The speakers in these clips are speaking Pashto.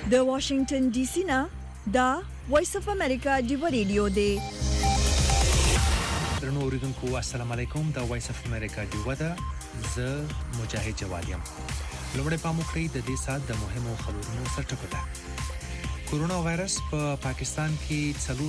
د واشنگټن ډي سي نه دا وایس اف امریکا دی ریډیو دی. درنو اوریدونکو السلام علیکم. دا وایس اف امریکا دی ودا ز مجاهد جوادیم. لومړی پام وکړئ د دې سات د مهمو خبرونو سرټکو. کورونا وایرس په پاکستان کې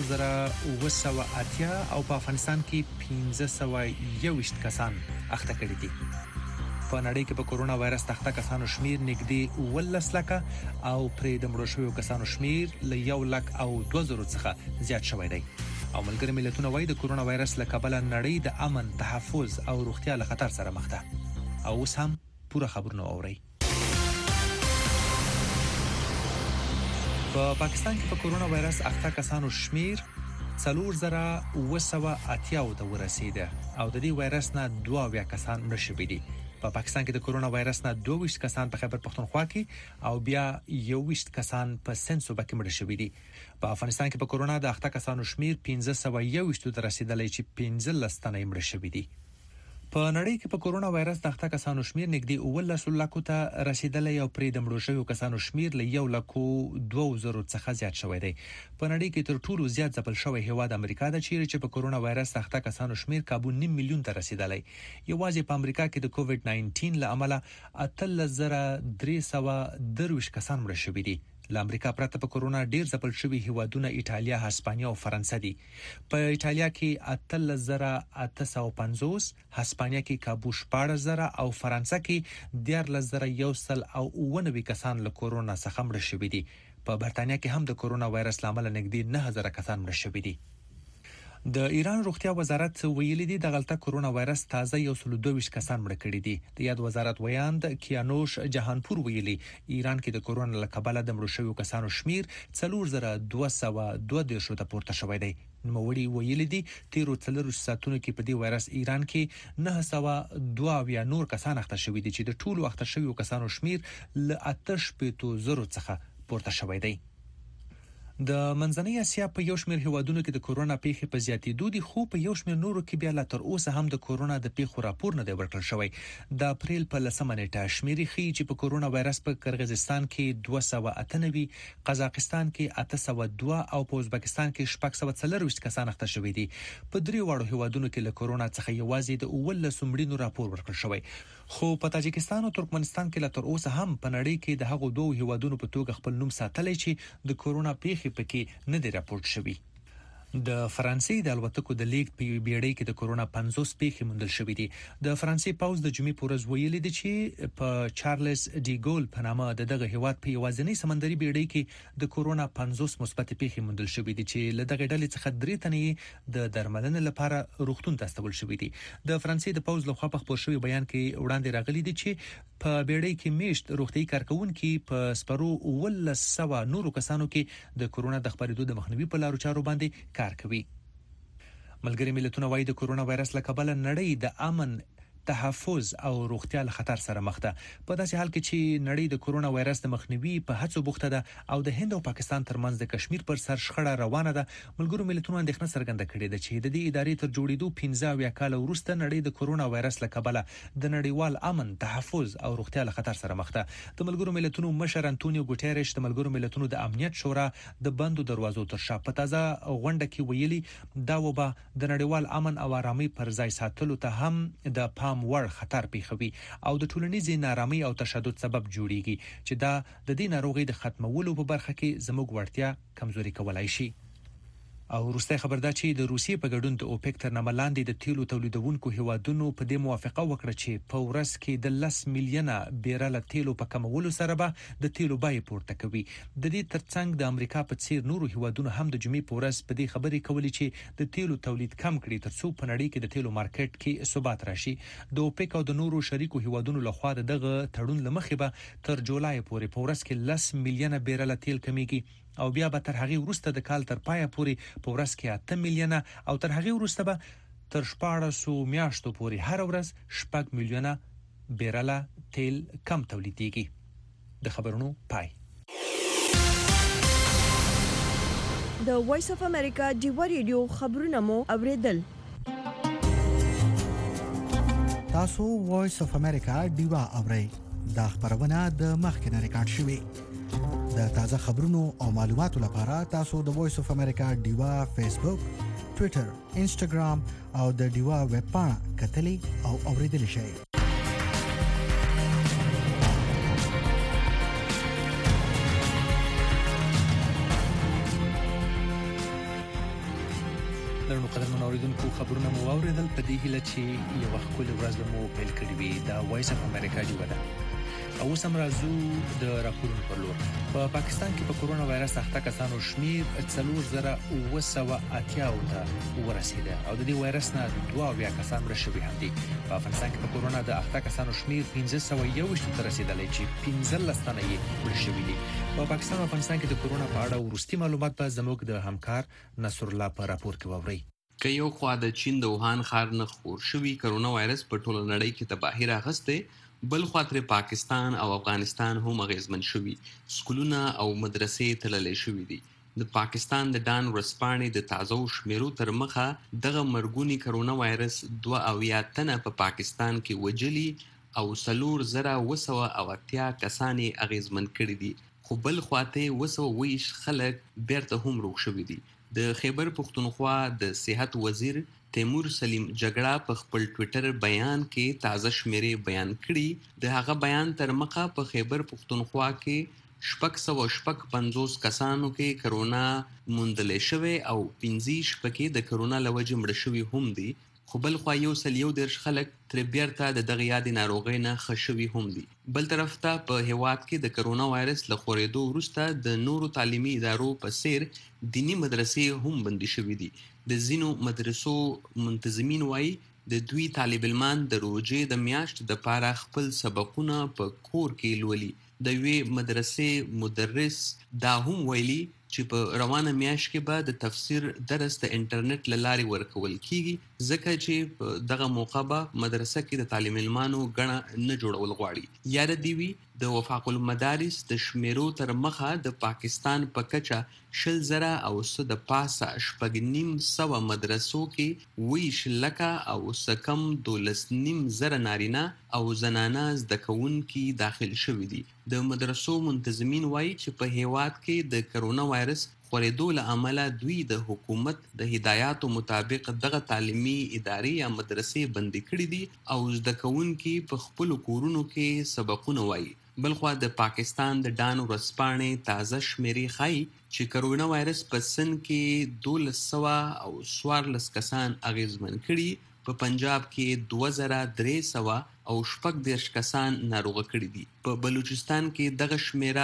4080 او په افغانستان کې 1521 کسان اخته کړي دي. په نړۍ کې په کورونا وایرس اخته کسانو شمیر نږدې 19 لکه او پرې د مړو شویو کسانو شمیر له 1,02,000 څخه زیات شوی دی. او ملګری ملتونه وايي د کورونا وایرس له کبله نړۍ د امن، تحفظ او روغتیا له خطر سره مخ ده. او اوس هم پوره خبرونه اورئ. په پاکستان کې په کورونا وایرس اخته کسانو شمیر 4080 ته ورسیده او د دې وایرس نه 22 کسان مړ شوي دي. په پاکستان کې د کورونا وایرس نه 22 کسان په خیبر پختونخوا کې او بیا 21 کسان په سند صوبه کې مړ شوي دي. په افغانستان کې په کورونا د اخته کسانو شمیر 1521 ته رسیدلی چې 15 تنه مړ شوي دي. په نړۍ کې په کورونا وایرس د اخته کسانو شمیر نږدې 19 لکو ته رسیدلی او پرې د مړو شویو کسانو شمیر له 1,02,000 څخه زیات شوی دی. په نړۍ کې تر ټولو زیات ځپل شوی هیواد امریکا ده چې په کورونا وایرس د اخته کسانو شمیر کابو 9 میلیون ته رسیدلی. یوازې په امریکا کې د کووډ 19 له امله 8330 کسان مړه شوي دي. له امریکا پرته په کورونا ډیر ځپل شوي هیوادونه ایټالیا، هسپانیا او فرانسه دي. په ایټالیا کې 8850، هسپانیا کې کابو 14000 او فرانسه کې 14190 کسان له کورونا څخه مړه شوي دي. په برتانیا کې هم د کورونا وایرس له امله نږدې 9000 کسان مړه شوي دي. د ایران روغتیا وزارت ویلي دی د غلطه کورونا وایرس تازه 122 کسان مړه کړي دي. د یاد وزارت ویاند کیانوش جهانپور ویلي ایران کې د کورونا له کبله د مړو شویو کسانو شمیر 4222 ته پورته شوی دی. نوموړي ویلي دي تیرو 4 ساعتونو کې په دې وایرس ایران کې 902 نور کسان اخته شوي دي چې د ټولو اخته شویو کسانو شمیر له 8,000 څخه پورته شوی دی. د منځنۍ اسیا په یو شمېر هیوادونو کې د کورونا پیښې په زیاتېدو دي، خو په یو شمېر نورو کې بیا لا تر اوسه هم د کورونا د پیښو راپور نه دی ورکړل شوی. د اپریل په 10مه نیټه شمیرې ښیي چې په کورونا وایرس په قرغیزستان کې 298، قزاقستان کې 802 او په ازبکستان کې 640 کسان اخته شوي دي. په درې واړو هیوادونو کې له کورونا څخه یوازې د 19 مړینو راپور ورکړل شوی. خو په تاجکستان او ترکمنستان کې لا تر اوسه هم په نړۍ کې د هغو دوه هیوادونو په توګه خپل نوم ساتلی چې د کورونا پیښې پکې نه دی راپورټ شوی. د فرانسې د الوتکو د لیږد په بیړۍ کې د کورونا 50 پیښې موندل شوې دي. د فرانسې پوځ د جمعې په ورځ ویلي دی چې په چارلز ډي ګول په نامه د دغه هیواد په یوازینۍ سمندري بیړۍ کې د کورونا 50 مثبت پیښې موندل شوې دي چې له دغه ډلې څخه 3 تنې د درملنې لپاره روغتون ته استول شوې دي. د فرانسې د پوځ لخوا په خپور شوی بیان کې وړاندې راغلي دي چې په بیړۍ کې میشت روغتي کارکونکي په سپرو 1900 نورو کسانو کې د کورونا د خپرېدو د مخنیوي په لارو چارو باندې کار کوي. ملګری ملتونه وايي د کورونا وایرس له کبله نړۍ د امن، تحفظ او روغتیا له خطر سره مخ ده. په داسې حال کې چې نړۍ د کورونا وایرس د مخنیوي په هڅو بوخته ده او د هند او پاکستان ترمنځ د کشمیر پر سر شخړه روانه ده، ملګرو ملتونو اندېښنه څرګنده کړې ده چې د دې ادارې تر جوړېدو 15 کال وروسته نړۍ د کورونا وایرس له کبله د نړیوال امن، تحفظ او روغتیا له خطر سره مخ ده. د ملګرو ملتونو مشر انټونیو ګوټيريش د ملګرو ملتونو د امنیت شورا د بندو دروازو تر شا په تازه غونډه کې ویلي دا وبا د نړیوال امن او آرامۍ پر ځای ساتلو ته هم د پام وړ خطر پیښوي او د ټولنیزې نارامۍ او تشدد سبب جوړیږي چې دا د دې ناروغۍ د ختمولو په برخه کې زموږ وړتیا کمزوري کولای شي. او وروستی خبر دا چې د روسیې په ګډون د اوپک تر نامه لاندې د تیلو تولیدونکو هیوادونو په دې موافقه وکړه چې په ورځ کې د 10 میلیونه بیرله تیلو په کمولو سره به د تیلو بیې پورته کوي. د دې ترڅنګ د امریکا په څیر نورو هیوادونو هم د جمعې په ورځ په دې خبرې کولې چې د تیلو تولید کم کړي ترڅو په نړۍ کې د تیلو مارکیټ کې ثبات راشي. د اوپک او د نورو شریکو هیوادونو لخوا دغه تړون لمخې به تر جولای پورې په ورځ کې 10 میلیونه بیرله تیل کمیږي او بیا به تر هغه وروسته د کال تر پایه پورې په ورځ کې 8 میلیونه او تر هغه وروسته به تر 1400 میاشتو پورې هر ورځ 6 میلیونه بیرله تیل کم تولیدېږي. د خبرونو پای. د وایس اف امریکا دی ریډیو خبرونه مو اوریدل. تاسو وایس اف امریکا دیوا اورئ. دا خبرونه د مخکنه ریکارډ شوې. د تازه خبرونو او معلوماتو لپاره تاسو د وایس اف امریکا ډیوا فیسبوک، ټوئیټر، انسټاګرام او د ډیوا ویب پاڼه کتلی او اوریدلی شئ. درنو قدرمن اوریدونکو خبرونه مو واوریدل په دې هیله چې یو وخت کول ورځ مو پیل کړی وي. دا وایس اف امریکا ډیوا ده. او اوس هم راځو د راپورونو پر لور. په پاکستان کې په کورونا وایرس اخته کسانو شمیر 4980 ته ورسیده او د دې وایرس نه 22 کسان مړه شوي هم دي. په افغانستان کې په کورونا د اخته کسانو شمیر 1521 ته رسیدلی چې 15 تنه یې مړه شوي دي. په پاکستان او افغانستان کې د کورونا په اړه وروستي معلومات به زموږ د همکار نصر الله په راپور کې واورئ. که یو خوا د چین د ووهان ښار نه خپور شوي کرونا وایرس په ټوله نړۍ کې تباهي راغستې، بل خوا ترې پاکستان او افغانستان هم اغیزمن شوي. سکولونه او مدرسې تړلې شوي دي. د پاکستان د ډان ورځپاڼې د تازه شمیرو تر مخه دغه مرګوني کرونا وایرس 22 تنه په پاکستان کې وجلي او 4280 کسان یې اغیزمن کړي دي، خو بل خواته 220 خلک بیرته هم روغ شوي دي. د خیبر پختونخوا د صحت وزیر تیمور سلیم جګړه په خپل ټوئیټر بیان کې تازه شمیرې بیان کړي. د هغه بیان تر مخه په خیبر پختونخوا کې 650 کسانو کې کرونا موندلې شوی او 15 پکې د کرونا له وجې مړه شوي هم دي، خو بل خوا 110 خلک تر بیرته د دغه یادې ناروغۍ نه ښه شوي هم دي. بل طرف ته په هیواد کې د کرونا وایرس له خورېدو وروسته د نورو تعلیمي ادارو په څیر دینی مدرسې هم بندي شوي دي. د ځینو مدرسو منتظمین وایي د دوی طالب علمان د روژې د میاشتې دپاره خپل سبقونه په کور کې لولي. د یوې مدرسې مدرس دا هم ویلي چې په روانه میاشت کې به د تفسیر درس د انټرنیټ له لارې ورکول کیږي، ځکه چې په دغه موقع به مدرسه کې د تعلیم علمانو ګڼه نه جوړول غواړي. یاد دې وي د وفاق المدارس د شمیرو تر مخه د پاکستان په کچه 20,000 او څه د پاسه 9,500 مدرسو کې 20 لکه او څه کم 12,500 نارینه او زنانه زده کوونکي داخل شوي دي. د مدرسو منتظمین وایي چې په هیواد کې د کرونا وایرس خورېدو له امله دوی د حکومت د هدایاتو مطابق دغه تعلیمي ادارې یا مدرسې بندي کړي دي او زده کوونکي په خپلو کورونو کې سبقونه وایي. بلخوا د پاکستان د ډان ورځپاڼې تازه شمیرې ښایي چې کرونا وایرس په سند کې 1200 او 14 کسان اغیزمن کړي. په پنجاب کې 2300 او 14 کسان ناروغه کړي دي. په بلوچستان کې دغه شمیره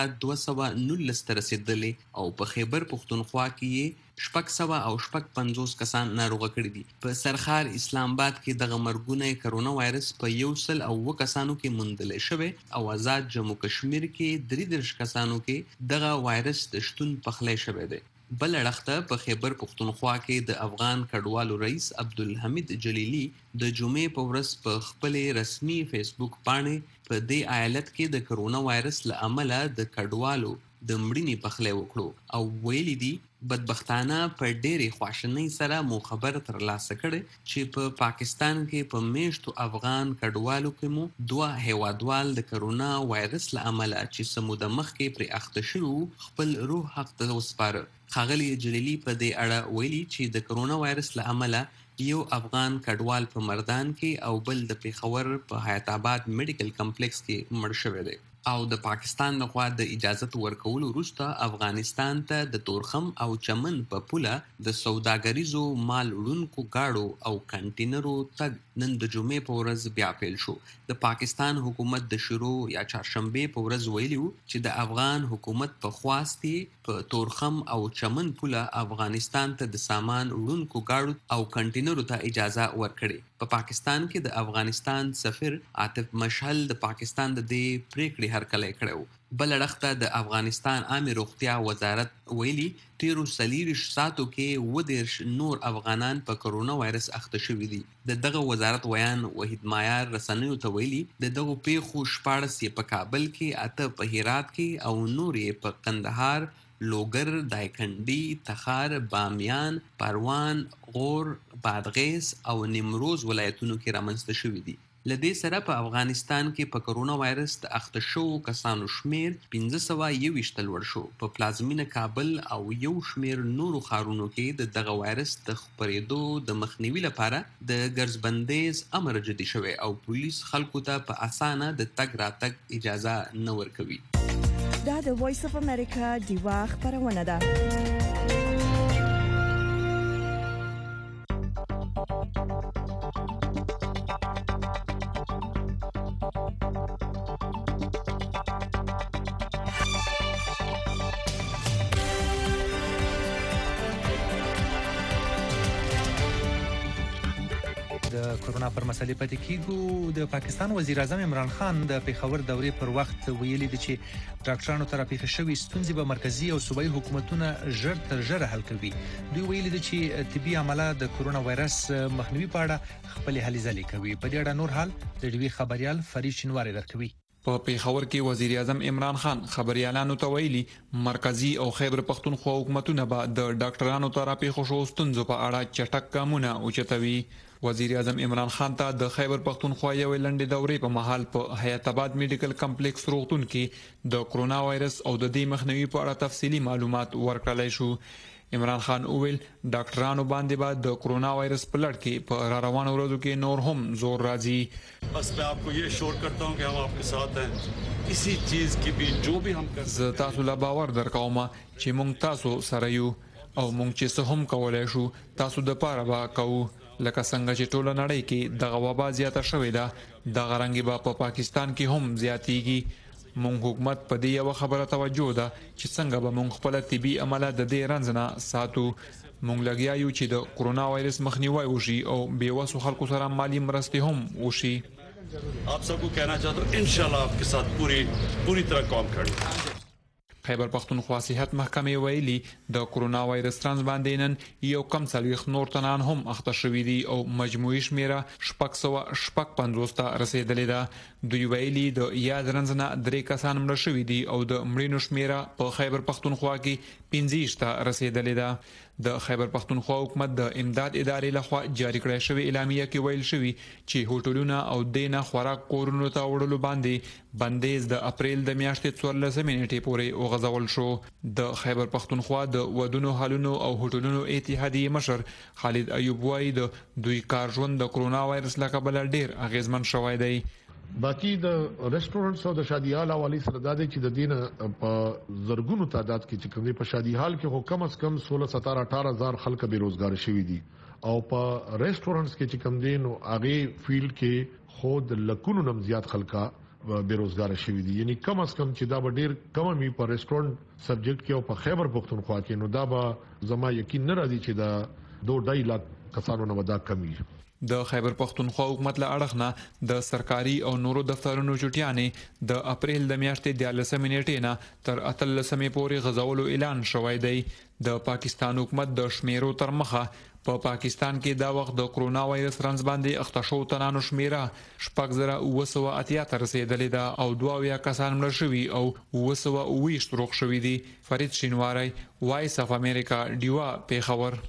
219 ته رسیدلې او په خیبر پختونخوا کې 600 او 50 کسان ناروغه کړي دي. په سرخار اسلام آباد کې دغه مرګونه کرونا وایرس په 100 کسانو کې موندلې شوی او آزاد جموں کشمیر کې 33 کسانو کې دغه وایرس د شتون پخلی شوی دی. بل اړخته په خیبر پختونخوا کې د افغان کډوالو رئیس عبدالحمید جلیلی د جمعې په ورځ په خپلې رسمي فیسبوک باندې په دې ایالت کې د کرونا وایرس له امله د کډوالو د مړینې پخلی وکړو او ویلي دي بدبختانه په ډېرې خواشینۍ سره مو خبر ترلاسه کړی چې په پاکستان کې په میشتو افغان کډوالو کې مو 2 هیوادوال د کرونا وایرس له امله چې څه موده مخکې پرې اخته شوي خپل روح حق ته وسپاره. ښاغلي جلیلي په دې اړه ویلي چې د کرونا وایرس له امله یو افغان کډوال په مردان کې او بل د پیښور په حیات آباد میډیکل کمپلیکس کې مړ شوی دی. او د پاکستان لخوا د اجازت ورکولو وروسته افغانستان ته د تورخم او چمن په پوله د سوداګریزو مال وړونکو گاډو او کنټینرو تګ نن د جمعې په ورځ بیا پیل شو. د پاکستان حکومت د شروع یا چهارشنبه په ورځ ویلي و چې د افغان حکومت په خواست په تورخم او چمن پوله افغانستان ته د سامان وړونکو گاډو او کنټینرو ته اجازه ورکړي. په پاکستان کې د افغانستان سفیر عاطف مشعل د پاکستان د دې پریکړې هرکلی کړی و. بل اړخته د افغانستان عامه روغتیا وزارت ویلي تیرو 40 ساعتو کې 20 نور افغانان په کرونا وایرس اخته شوي دي. د دغه وزارت ویان وحید مایار رسنیو ته ویلي د دغو پیښو 14 یې په کابل کې، 8 په هرات کې او نور یې په قندهار، لوګر، دایکنډي، تخار، بامیان، پروان، غور، بادغیس او نیمروز ولایتونو کې رامنځته شوي دي. لدې سره په افغانستان کې په کرونا وایرس د اخته شوو کسانو شمیر 1521 لوړ شو. په پلازمینه کابل او یو شمیر نورو ښارونو کې د دغه وایرس د خپرېدو د مخنیوي لپاره د ګرځبندیز امر جدي شوی او پولیس خلکو ته په اسانه د تګ راتګ اجازه نه ورکوي. دا د وایس اف امریکا ډیوا خبرونه ده. د کرونا پر مسلې پاتې کیږو. د پاکستان وزیر اعظم عمران خان د پیښور دورې پر وخت ویلي دی چې ډاکټرانو ته راپېښ شوې ستونزې به مرکزی او صوبایي حکومتونه ژر تر ژره حل کوي. دوی ویلي دي چې طبي عمله د کرونا وایرس مخنیوي په اړه خپل هلې ځلې کوي. په دې اړه نور حال د ډیوی خبريال فرید شینواری درکوي. په پیښور کې وزیر اعظم عمران خان خبريالانو ته ویلي مرکزی او خیبر پختونخوا حکومتونه به د ډاکټرانو ته راپېښ شوو ستونزو په اړه چټک ګامونه اوچتوي. وزیر اعظم عمران خان ته د خیبر پختونخوا یو لنډې دورې په محل په حیات آباد میډیکل کمپلیکس روغتون کې د کرونا وایرس او د دې مخنیوي په اړه تفصیلی معلومات ورکړل شو. عمران خان اویل ډاکټرانو باندې بعد د کرونا وایرس په لړ کې په را روانو ورځو کې نور هم زور راځي. بس मैं आपको ये شور करता हूं कि हम आपके साथ हैं किसी चीज की भी जो भी हम कर زه تاسو لا باور درکوم چې مونږ تاسو سره یو او مونږ چې څه هم کولای شو تاسو د پاره با کوو. لکه څنګه چې ټوله نړۍ کې د وبا زیاته شوې ده د غرنګي په پاکستان کې هم زیاتېږي. مونږ حکومت په دې یو خبره توجه ده چې څنګه به مونږ خپل طبي عمله د دې رنځ نه ساتو. مونږ لګیا یو چې د کرونا وایرس مخنیوي وشي او بیوسو خلکو سره مالی مرستې هم وشي. आप सबको कहना चाहता हूं इंशाल्लाह आपके साथ पूरी तरह काम करेंगे. خیبر پختونخوا صحت محکمې ویلي د کرونا وایرس ترانس باندې نن یو کم څلويخ نور تنان هم اخته شوې دي او مجموعي شمیره 650 ته رسیدلې ده. دوی ویلي د یاد رنځنه درې کسان مړ شوي دي او د مړینو شمیره په خیبر پختونخوا کې 15 ته رسیدلې ده. د خیبر پختونخوا حکومت د امداد ادارې لخوا جاری کړی شوی اعلامیه کې ویل شوی چې هوټلونه او دینه خوراک کورونو ته وړلو باندې بندیز د اپریل د میاشتې 14 نیټې پورې وغځول شو. د خیبر پختونخوا د ودونو حالونو او هوټلونو اتحادیه مشر خالد ایوب وایي د دوی کار ژوند د کرونا وایرس له کبله ډیر اغیزمن شوی دی. باقی د ریسټورانټس او د شادي حال حواله سره د دې چې د دین په زرګونو تعداد کې چې کومې په شادي حال کې هو کم از کم 16 17 18000 خلک بیروزګار شوي دي او په ریسټورانټس کې چې کوم دین او هغه فیلډ کې خود لکونو نم زیات خلکا بیروزګار شوي دي. یعنی کم از کم چې دا به ډیر کم می په ریسټورانټ سبجیکټ کې او په خیبر پختونخوا کې نو دا به زما یقین نه راځي چې دا 2.5 لک کسانو نه ودا کمی. د خیبر پختونخوا حکومت له اړخ نه د سرکاري او نورو دفترونو چټیانې د اپریل د میاشتې 13 نیټې نه تر 18 پورې غځولو اعلان شوی دی. د پاکستان حکومت د شمیرو تر مخه په پاکستان کې دا وخت د کرونا وایرس رنځ باندې اخته شو تنانو شمیره 6980 ته رسیدلې ده او 22 کسان مړ شوي او 220 روغ شوي دي. فرید شینواری وایس اف امریکا ډیوا پیښور.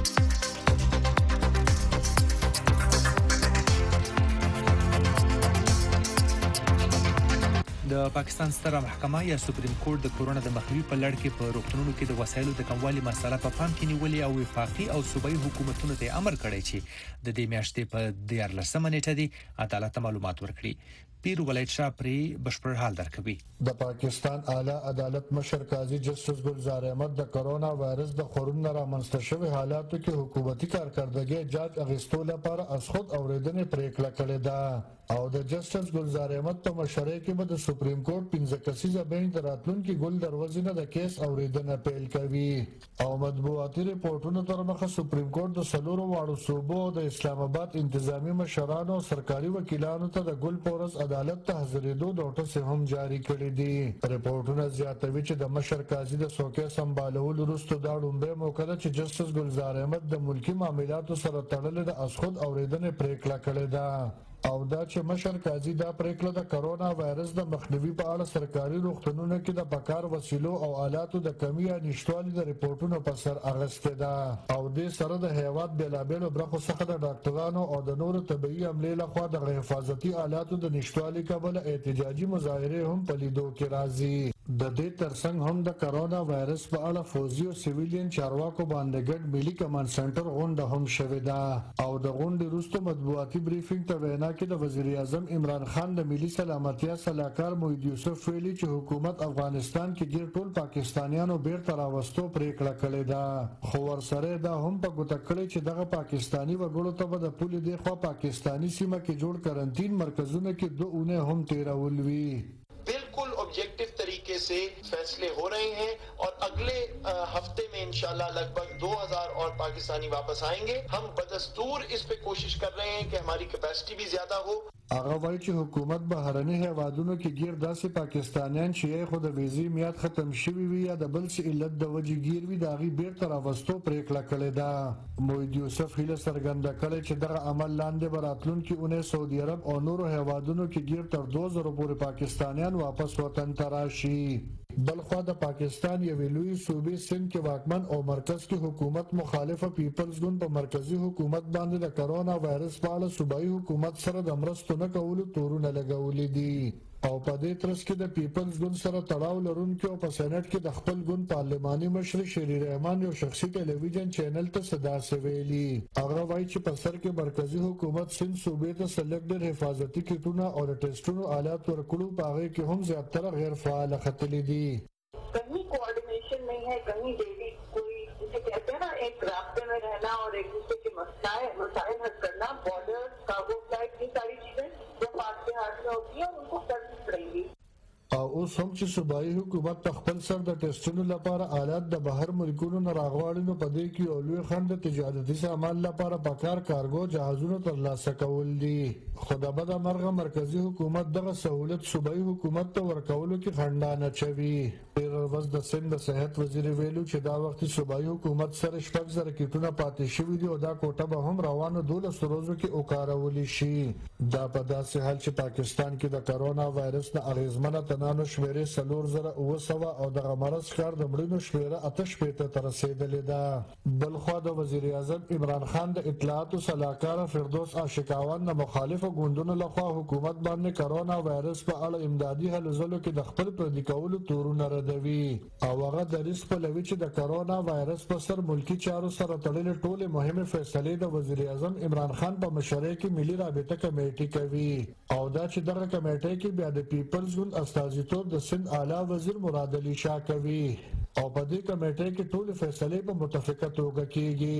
د پاکستان ستره محکمه یا سپریم کورټ د کرونا د مخنیوي په لړ کې په روغتونونو کې د وسایلو د کموالي مسله په پام کې نیولې او وفاقي او صوبایي حکومتونو ته امر کړی چې د دې میاشتې په 14 نیټه دی عدالت معلومات ورکړي. پیر ولایت شاه پری بشپړ حال درکوي. د پاکستان اعلی عدالت مشر قاضي جسټس ګلزار احمد د کرونا وایرس د خورونو رامنځته شوی حالاتو کې حکومتي کارکردګي جاج اغستو لپاره از خود اوریدنې پریکړه کړې ده او د جسټس ګلزار احمد په مشرۍ کې به د سپریم کورټ 15 کسیزه بینچ راتلونکي ګل دروازې نه د کیس اوریدنه پیل کوي او مطبوعاتي ریپورتونو تر مخه سپریم کورټ د سلورو واړو صوبو د اسلام آباد انتظامی مشرانو او سرکاري وکیلانو ته د ګل پورس عدالت ته حاضرېدو نوټس هم جاری کړی دي. ریپورتونه زیاتوي چې د مشر قاضي د څوکۍ سمبالولو وروسته دا لومړی موقع ده چې جسټس ګلزار احمد د ملکی معاملاتو سره تړلې د اسخود اوریدنې پریکړه کړې ده او دا چې مشر قاضي دا پریکړه د کرونا وایرس د مخنیوي په اړه سرکاري روغتونونو کې د پکار وسیلو او آلاتو د کمی یا نشټوالي د ریپورتونو په سر اغسته ده او د سره د هیواد بلابلو برخو څخه د ډاکټرانو او د نورو طبي عملې لخوا د حفاظتي آلاتو د نشټوالي کبل احتجاجي مظاهره هم په لیدو کې راځي د دې ترڅنګ هم د کرونا وایرس په اړه فوزي او سیویلین چارواکو باندې ګډ ملي کمانډ سنټر غونډه هم شوې ده او د غونډې وروسته مطبوعاتي بریفینګ ته وینا کې د وزیر اعظم عمران خان د ملي سلامتیا صلاحکار موحد یوسف ویلي چې حکومت افغانستان کې ګیر ټول پاکستانیانو بیرته راوستو پریکړه کړې ده خو ورسره دا هم په ګوته کړې چې دغه پاکستانی وګړو ته به د پولې دی خو پاکستانی سیمه کې جوړ کرنټین مرکزونه کې 2 اونۍ هم تیرول وی बिल्कुल ऑब्जेक्टिव तरीके से फैसले हो रहे हैं और अगले हफ्ते में इंशाल्लाह लगभग 2000 और पाकिस्तानी वापस आएंगे हम बदस्तूर इस पे कोशिश कर रहे हैं कि हमारी कैपेसिटी भी ज्यादा हो هغه وایي چې حکومت بهرني هیوادونو کې ګیر داسې پاکستانیان چې خو د ویزې میاد ختم شوی وي یا د بل څه علت د وجې ګیر وي د هغې بیرته راوستو پریکړه کړې ده موحد یوسف هیله څرګنده کړې چې دغه عمل لاندې به راتلونکي اونۍ سعودي عرب او نورو هیوادونو کې ګیر تر 2000 پورې پاکستانیان واپس وطن ته راشي بلخوا د پاکستان یوې لوی صوبې سند کې واکمن او مرکز کې حکومت مخالفه پیپلز ګوند په مرکزی حکومت باندې د کرونا وایرس په اړه صوبایي حکومت سره د مرستو نه کولو تورونه لګولې دي او په دې ترڅ کې د پیپلز ګوند سره تړاو لرونکي او په سېنات کې د خپل ګوند پارلماني مشر شری رحمان یو شخصي ټلویزیون چینل ته صدا سویلی هغه وایي چې په سر کې مرکزی حکومت سند صوبې ته سلیکټډ حفاظتي کټونه او د ټیسټونو آلات ورکړو په هغه کې هم زیاتره غیر فعال خطلې دي कहीं कोऑर्डिनेशन नहीं है कहीं डेली कोई जिसे कहते हैं ना एक रास्ते में रहना और एक दूसरे के मसाइल हल करना बॉर्डर कार्गो फ्लाइट ये सारी चीजें जो पास के हाथ में होती है उनको करनी पड़ेंगी او اوس هم چې صوبایي حکومت په خپل سر د ټیسټونو لپاره آلات د بهر ملکونو نه راغواړي نو په دې کې یو لوی خنډ د تجارتي سامان لپاره پکار کارګو جهازونو ترلاسه کول دي خو د بده مرغه مرکزی حکومت دغه سہولت صوبایي حکومت ته ورکولو کې خنډانه چوي تیر ورځ د سند د صحت وزیر ویلو چې دا وخت صوبایي حکومت سره 6,000 کټونه پاتې شوي دي او دا کوټه به هم روانو 12 ورځو کې وکارول شي دا په داسې حال چې پاکستان کې د کرونا وایرس نه اغیزمنه تنانو شمیرې 4,900 او د مرض ښکار د مړینو شمیره 8 ته رسیدلې ده بلخوا د وزیر اعظم عمران خان د اطلاعات صلاحکار فردوس عاشقاوان د مخالفو ګوندونو لخوا حکومت باندې کرونا وایرس په اړه امدادي هلو ځلو کې د خپل پردي کولو تورونه ردوي او هغه د ریسک په لوي چې د کرونا وایرس په سر ملکی چارو سره تړلې ټولې مهمه فیصلې د وزیر اعظم عمران خان په مشرۍ کې ملي رابطه کمیټه کوي او دا چې دغه کمیټه کې بیا د پیپلز ګوند استازیتوب د سند اعلی وزیر مراد علي شاه کوي او په دې کمیټه کې ټول فیصلې په متفقه توګه کیږي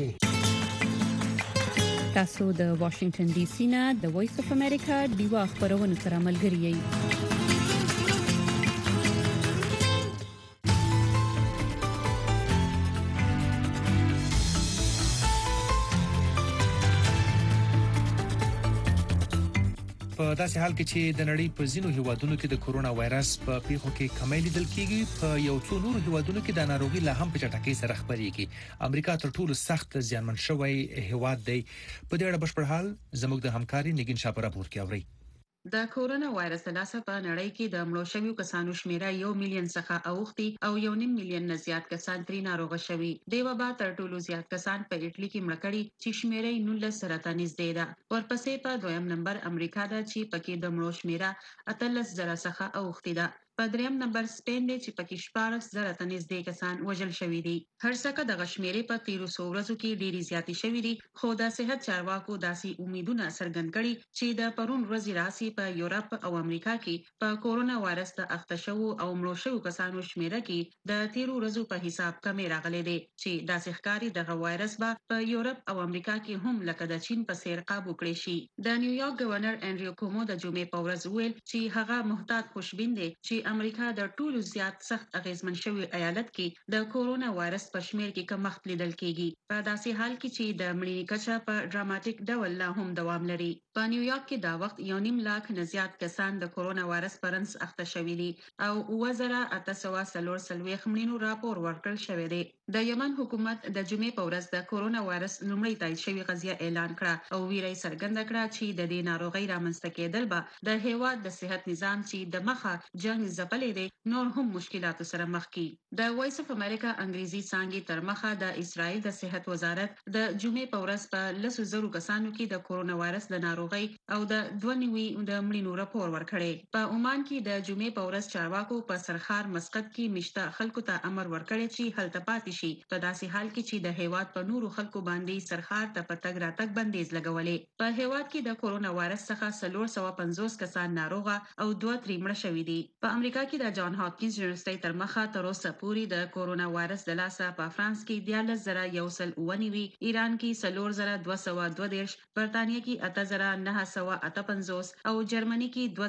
تاسو د واشنگټن ډي سي نه د وایس اف امریکا ډیوا خبرونه سره ملګری یئ په داسې حال کې چې د نړۍ په ځینو هیوادونو کې د کورونا وایرس په پیښو کې کمی لیدل کیږي په یو څو نورو هیوادونو کې د ناروغي لا هم په چټکۍ سره خپرېږي امریکا تر ټولو سخت زیانمن شوی هیواد دی په دې اړه بشپړ حال زموږ د همکاري نګین شاپور راپور کې اوري د کورونا وایرس د لاسه په نړۍ کې د مړو شویو کسانو شمیره 1 میلیون څخه اوختي او 1.5 میلیون نه زیات کسان ترې ناروغ شوي دی وبا تر ټولو زیات کسان په ایټلی کې مړ کړي چې شمیره 19 سره ته نږدې ده ورپسې په دویم نمبر امریکا ده چې پکې د مړو شمیره 13,000 څخه اوختي ده په دریم نمبر سپین دی چې پکې 14,000 ته نږدې کسان وژل شوي دي هر څه د غشمیرې په 1300 ورځو کې ډېری زیاتې شوې دي خو د صحت چارواکو داسې امیدونه څرګند کړي چې د پرون ورځې راسي په یورپ او امریکا کې په کورونا وایرس د اخته شوو او مړو شوو کسانو شمیره کې د 13 ورځو په حساب کمی راغلي دي چې داسې ښکاري دغه وایرس به په یورپ او امریکا کې هم لکه د چین په څیر قابو کړی شي د نیویارک گورنر انډریو کومو د جمعې په ورځ ویل چې هغه محتاط خوشبین دی چې چې امریکا د ټولو زیات سخت اغیزمن شوی ایالت کې د کورونا وایرس په شمیر کې کمښت لیدل کیږي په داسې حال کې چې د مړینې کچه په ډراماټیک ډول لا هم دوام لري په نیویارک کې دا وخت 1.5 لک نه زیات کسان د کورونا وایرس پرنس اخته شوي دي او 2843 مړینو راپور ورکړل شوی دی د یمن حکومت د جمعې په ورځ د کورونا وایرس لومړی تایید شوی قضیه اعلان کړه او ویره څرګنده کړه چې د دې ناروغۍ رامنځته کېدل به د هیواد د صحت نظام چې د مخه جنگ ځپلې دي نور هم مشکلاتو سره مخ کی د وایس اف امریکا انګریزي څانګې تر مخه د اسرائیل د صحت وزارت د جمعې په ورځ په 100,000 کسانو کې د کورونا وایرس د ناروغۍ او د 92 د مړینو راپور ورکړی په عمان کې د جمعې په ورځ چارواکو په سرخار مسقط کې مشته خلکو ته امر ورکړی چې هلته پاتې شي په داسې حال کې چې د هیواد په نورو خلکو باندې سرخار ته په تګ راتګ بندیز لګولې په هیواد کې د کورونا وایرس څخه 450 کسان ناروغه او 2 مړه شوي دي په امریکا کې د جان هاپکینز یونیورسيټي تر مخه تر اوسه پورې د کورونا وایرس د لاسه په فرانس کې 14199 ایران کې 4222 برتانیې کې 8958 او جرمني کې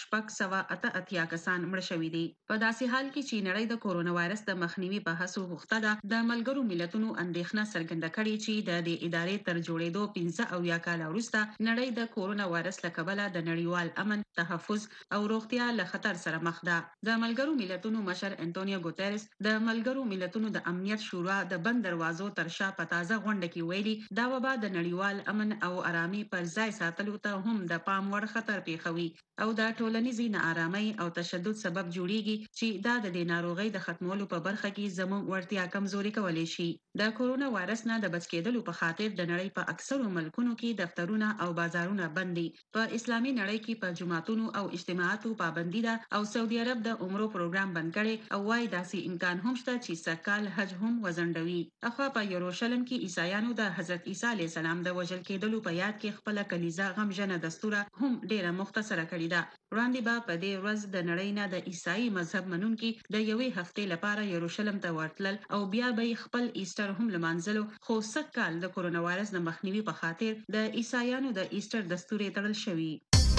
2688 کسان مړه شوي دي په داسې حال کې چې نړۍ د کورونا وایرس د مخنیوي په هڅو غوښته ده د ملګرو ملتونو اندېښنه څرګنده کړې چې د دې ادارې تر جوړېدو 15 کال وروسته نړۍ د کورونا وایرس له کبله د نړیوال امن تحفظ او روغتیا له خطر سره مخ ده د ملګرو ملتونو مشر انټونیو ګوتيرس د ملګرو ملتونو د امنیت شورا د بند دروازو تر شا په تازه غونډه کې ویلي دا وبا د نړیوال امن او آرامي پر ځای ساتلو ته هم د پام وړ خطر پیښوي او د ټولنیزې ناآرامۍ او تشدد سبب جوړیږي چې دا د دې ناروغۍ د ختمولو په برخه کې زموږ وړتیا کمزوري کولی شي د کورونا وایرس نه د بچ کېدلو په خاطر د نړۍ په اکثرو ملکونو کې دفترونه او بازارونه بند دي په اسلامي نړۍ کې په جمعاتونو او اجتماعاتو پابندي ده او سعودي عرب د عمرو پروګرام بند کړي او وايي داسې امکان هم شته چې سکهال حج هم وزندوي اخوا په یروشلم کې عیسایانو د حضرت عیسی علیه السلام د وژل کېدلو په یاد کې خپل کلیزه غمجنه دستوره هم ډیره مختصره کړې ده وړاندې به په دې ورځ د نړۍ نه د عیسائی مذهب منونکي د یوې هفتې لپاره یروشلم ته ورتلل او بیا به خپل ایسټر هم لمانځلو خو سږ کال د کورونا وایرس د مخنیوي په خاطر د عیسایانو د ایسټر دستوري تړل شوی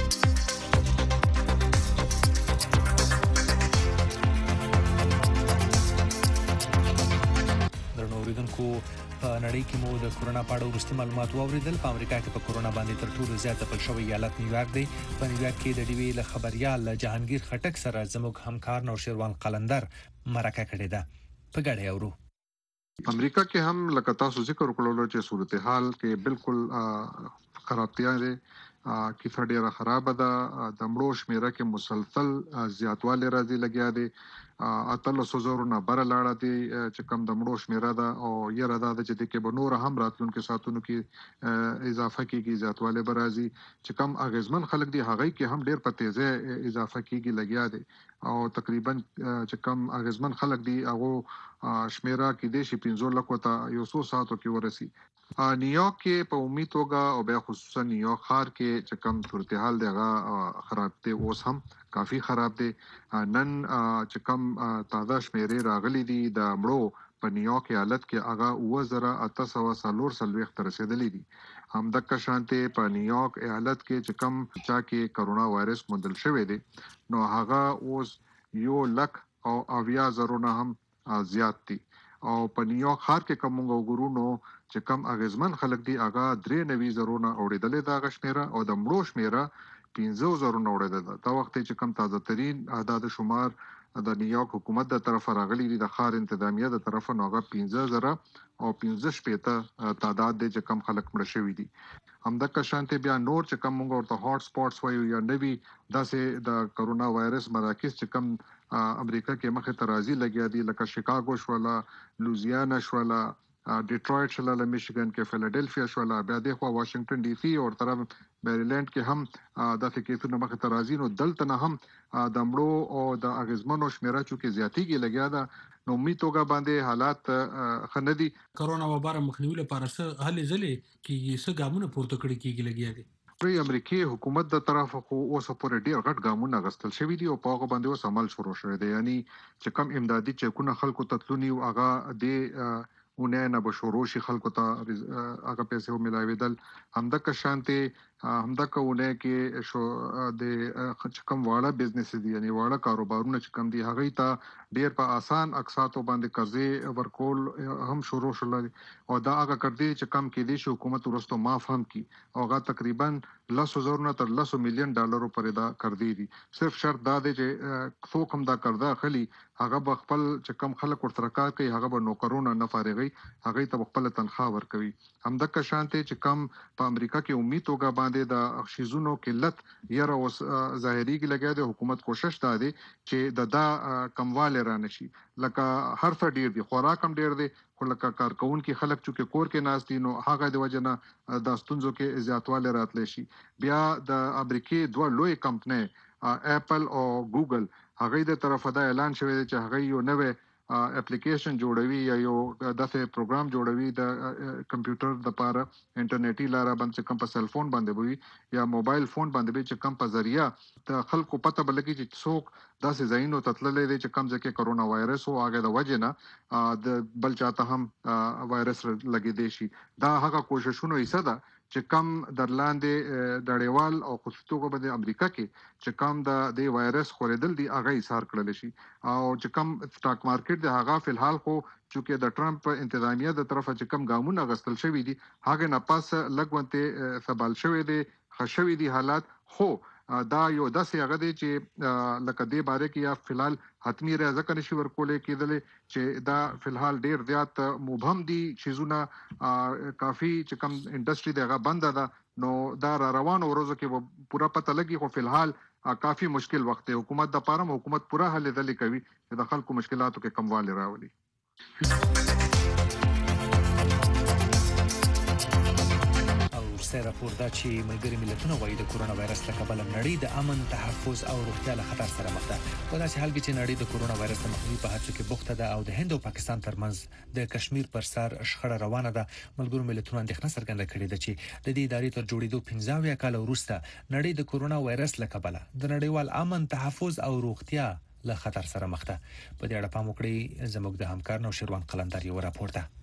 اوریدونکو په نړۍ کې مو د کورونا په اړه وروستي معلومات واوریدل په امریکا کې په کورونا باندې تر ټولو زیات ځپل شوی ایالت نیویارک دی په نیویارک کې د ډیوی له خبريال جهانگیر خټک سره زموږ همکار نورشروان قلندر مرکه کړې ده په ګډه اورو امریکا کې هم لکه تاسو ذکر وکړلو چې صورتحال کې بالکل خرابتیا ده کیسه ډیره خراب ده د مړو شمیره کې مسلسل زیاتوالی راځي لګیا دي اتل سوزورو نه بر لاړه دي چې کم د مړو شمیره ده او یره ده چې د کې بنور هم راتلونکو ساتونو کې اضافه کیږي زیاتوالی برازي چې کم اغیزمن خلک دي هغه کې هم ډیر په تیزه اضافه کیږي لګیا دي او تقریبا چې کم اغیزمن خلک دي هغه شمیره کې د شي 15 لک ته یو څو ساعتو کې ورسي نیویارک کې په عمومي توګه او بیا خصوصا نیویارک ښار کې چې کم صورتحال دغه خراب دی اوس هم کافی خراب دی نن چې کم تازه شمیرې راغلي دي د مړو په نیویارک ایالت کې هغه 2840 تر رسیدلې دي همدغه شانته په نیویارک ایالت کې چې کم چا کې کرونا وایرس مندل شوی دی نو هغه اوس 1,00,000 نه هم زیات دي او په نیویارک ښار کې کوم وګورونو چې کم اغیزمن خلک دي هغه 93,000 نه اوریدلې دا غشمیره او د مړو شمیره 15,000 نه اوریدل دا وخت چې کم تازه ترين اعداد شمار د نیویارک حکومت د طرف راغلي دي د ښار انتظامیه د طرف نو هغه 15,000 او 15 تعداد د چې کم خلک مړ شوی دي همدغه شانته بیا نور چې کم موږ ورته هاټ سپاټس وایو یا نوي داسې د کرونا وایرس مراکز چې کم امریکا کې مخه ترازی لګیا دي لکه شیکاګو شولا لوزیانا شولا ډیټرویټ شولا میشیګن کې فیلادلفیا شولا بیا د واشنگټن ډي سي او طرف میریلند کې هم د فکیتونو مخه ترازی نو دلته نه هم د مړو او د اغیزمنو شمیره چې زیاتیږي لګیا ده نو میتوګه باندې حالات خندي کرونا وبا مخنیوي لپاره څه هلې ځلې کې څه ګامونه پورته کړي کېږي لګیا دي پرې امریکای حکومت د طرف خو اوس پورې ډیر غټ ګامونه غستل شوی دی او په هغه باندې اوس عمل شروع شوی دی یعنی چې کم امدادي چکونه خلکو تطلونی او هغه د اونې نه به شروع شي خلکو ته هغه پیسې ملاویدل همدغه شانته همدا کوونه کې شو د کم واړه بزنس دي یعنی واړه کاروبارونه چې کم دي هغه ته ډیر په آسان اقساطو باندې قرضې ورکول هم شروع شول او دا هغه قرضې چې کم کې دي چې حکومت ورستو معاف هم کی او هغه تقریبا 100,000 نه تر 100 مليون ډالرو پورې دا قرضې دي صرف شرط دا دی چې څوک هم دا قرضه خلی هغه به خپل چې کم خلک ورسره کار کوي هغه به نوکرونه نه فارغي هغه ته خپل تنخواه ورکوي همدا که شانته چې کم په امریکا کې امید توګه باندې د شیزونو قلت یره اوس ظاهري کې لګیا دی حکومت کوشش دا دی چې دا کمواله را نشي لکه هر څه ډیر دی خوراک هم ډیر دی خو لکه کارکون کې خلک چې کور کې ناس دي نو هغه د وجنه د ستونزو کې زیاتواله راتلی شي بیا د امریکای دوه لوی کمپنۍ اپل او ګوګل هغه د طرفه دا اعلان شوی دی چې هغه یو نوې اپلیکیشن جوړوي یا یو دغه پروګرام جوړوي د کمپیوټر د لپاره انټرنیټي لاره باندې کوم په سل فون باندې وي یا موبایل فون باندې چې کوم په ذریعہ د خلکو پته بلګي چې څوک داسې ځایونو تتللې دي چې کوم ځکه کرونا وایرس او هغه د وجنه د بل چاته هم وایرس لګي دی شي دا هغه کوششونه یې صدا چې کم درلاندې دړیوال او خصوصي توګه د امریکا کې چې کم د وایرس خورېدل دی هغه ایثار کړل شي او چې کم سٹاک مارکیټ د هغه فلحال خو چې د ټرمپ انتظامیه د طرفه چې کم ګامونه غستل شوی دي هغه نه پاس لګونته سبال شوی دی خښوي دي حالات خو دا یو داسې هغه دی چې لکه دې باره کې یا فلحال حتمی راځه نشي ورکولې کېدل چې دا فلحال ډیر زیات مبهم دي شیزونه کافي چې کم انډستری دغه بند ده نو دا روانو ورځو کې پورا پته لګي خو فلحال کافي مشکل وخت دی حکومت د پاره حکومت پورا حل دلی کوي چې د خلکو مشکلاتو کې کموالی راولي سره راپور دا چې ملګری ملتونه وايي د کورونا وایرس له کبله نړۍ د امن تحفظ او روغتیا له خطر سره مخ ده په داسې حال کې چې نړۍ د کورونا وایرس د مخنیوي په هڅو کې بوخته ده او د هند او پاکستان ترمنځ د کشمیر پر سر شخړه روانه ده ملګری ملتونه اندېښنه څرګنده کړې ده چې د دې ادارې تر جوړېدو 15 کال وروسته نړۍ د کورونا وایرس له کبله د نړیوال امن تحفظ او روغتیا له خطر سره مخ ده په دې اړه پام وکړئ زموږ د همکار نو شروان قلندر یو راپور ده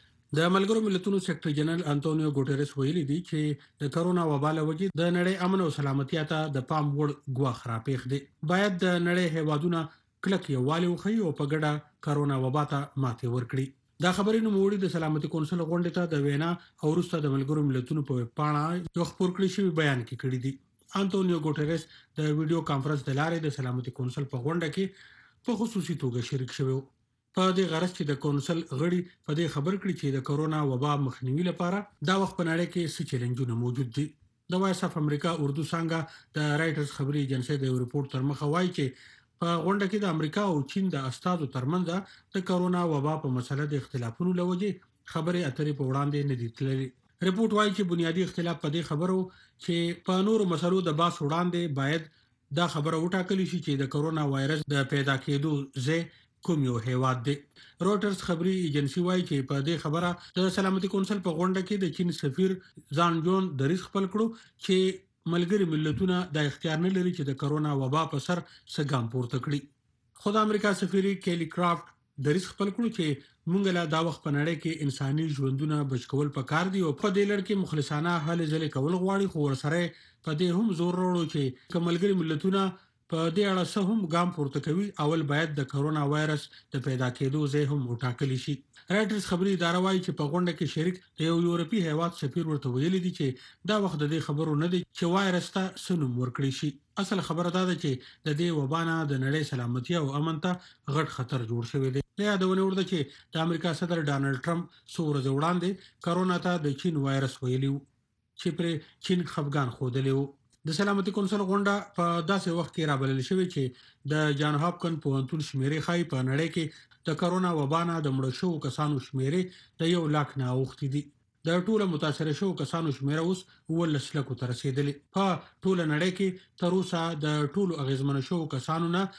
د ملګرو ملتونو سیکریټری جنرال انټونیو ګوټيرس ویلي دی چې د کرونا وبا له وجې د نړۍ امن او سلامتیا ته د پام وړ ګواښ راپېښ دی باید د نړۍ هیوادونه کلک یووالی وښیي او په ګډه کرونا وبا ته ماتې ورکړي دا خبرې نو موړي د سلامتي کونسل غونډې ته د وینا او وروسته د ملګرو ملتونو په پاڼه یو خبر کړی شوی بیان کې کړی دی انټونیو ګوټيرس د ویډیو کانفرنس د لارې د سلامتي کونسل په غونډه کې په خصوصي توګه شریک شوی په دې غرض چې د کونسل غړي په دې خبر کړي چې د کرونا وبا مخنیوي لپاره دا وخت په نړۍ کې څه چیلنجونه موجود دي د وایس اف امریکا اردو څنګه د رائټرز خبري ایجنسی د ریپورت تر مخه وایي چې په غونډه کې د امریکا او چین د استادو ترمنځ د کرونا وبا په مسله د اختلافونو لوجې خبرې اترې په وړاندې نه دي تللې ریپورت وایي چې بنیادی اختلاف په دې خبرو چې په نورو مسلو د باس وړاندې باید دا خبره وټاکل شي چې د کرونا وایرس د پیدا کېدو ځای کوم یو هیواد دی روټرز خبري ایجنسی وایي چې په دې خبره د سلامتي کونسل په غونډه کې د چین سفیر ځان جون دریس خپل کړو چې ملګری ملتونه د اختیار نه لري چې د کرونا وبا په سر سګام پورته کړي خو د امریکا سفیر کېلی کرافټ دریس خپل کړو چې مونږ له دا وخت په نړۍ کې انساني ژوندونه بچکول پکار دي او په دې لړ کې مخلصانه حل ځلې کول غواړي خو ورسره په دې هم زور وروړو چې ملګری ملتونه په دې اړه څه هم ګام پورته کوي اول باید د کرونا وایرس د پیدا کېدو ځای هم وټاکل شي رائټرز خبري اداره وايي چې په غونډه کې شریک د یو یورپی هیواد سفیر ورته ویلي دي چې دا وخت د دې خبرو نه دی چې وایرس ته سنوم ورکړي شي اصل خبره دا ده چې د دې وبانه د نړۍ سلامتي او امن ته غټ خطر جوړ شوی دی یادونه ورده چې د امریکا صدر ډانلډ ټرمپ څو ورځې وړاندې کرونا ته د چین وایرس ویلی چې پر چین خفګان خوده د سلامتي کونسل غونډه په داسې وخت کې رابلل شوې چې د جان هاپکن پوهنتون شمیرې خای په نړۍ کې د کرونا وبانه د مړ شوو کسانو شمیرې د 1 لک نه اوختي دي د ټوله متاثر شوو کسانو شمیره اوس 19 لکو ته رسیدلې په ټوله نړۍ کې تر اوسه د ټولو اغیزمن شوو کسانو نه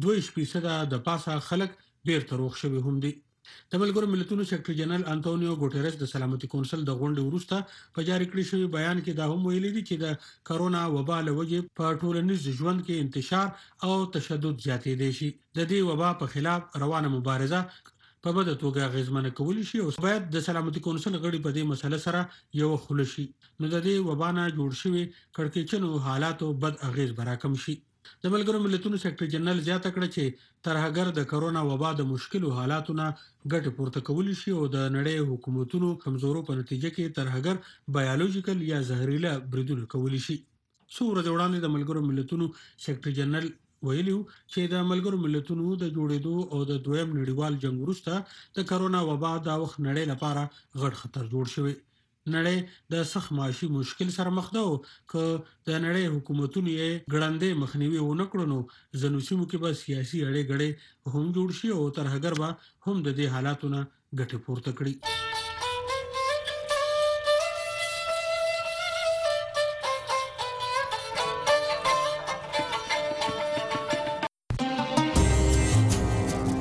2% د پاسه خلک بیرته روغ شوي هم دي د ملګرو ملتونو سیکریټری جنرال انټونیو ګوټيرس د سلامتي کونسل د غونډې وروسته په جاری کړی شوی بیان کې دا هم ویلي دي چې د کرونا وبا له وجې په ټولنیز ژوند کې انتشار او تشدد زیاتې دي شي د دې وبا په خلاف روانه مبارزه په بده توګه غیزمنه کول شي او باید د سلامتي کونسل غړي په دې مسله سره یو خلشي نو د دې وبانه جوړ شوی کړکېچنو حالاتو بد اغیز براکم شي. د ملګرو ملتونو سیکریټری جنرال زیاته کړه چې ترهګر د کرونا وبا د مشکلو حالاتونه ګټه پورته کول شي او د نړۍ حکومتونو کمزورو په نتیجه کې ترهګر بایولوژیکل یا زهريله بریدونه کول شي. څو ورځې وړاندې د ملګرو ملتونو سیکریټری جنرال ویلو چې د ملګرو ملتونو د جوړېدو او د دویم نړیوال جنگ وروسته د کرونا وبا د وخت نړۍ لپاره غټ خطر جوړ شوی. نړۍ د سخت معاشي مشکل سره مخ ده او ک د نړۍ حکومتونو یې ګړندې مخنیوي ونه کړو نو ځنو سیمو کې به سیاسي اړې غړې هم جوړ شي او ترهګر به هم د دې حالاتونو ګټه پورته کړي.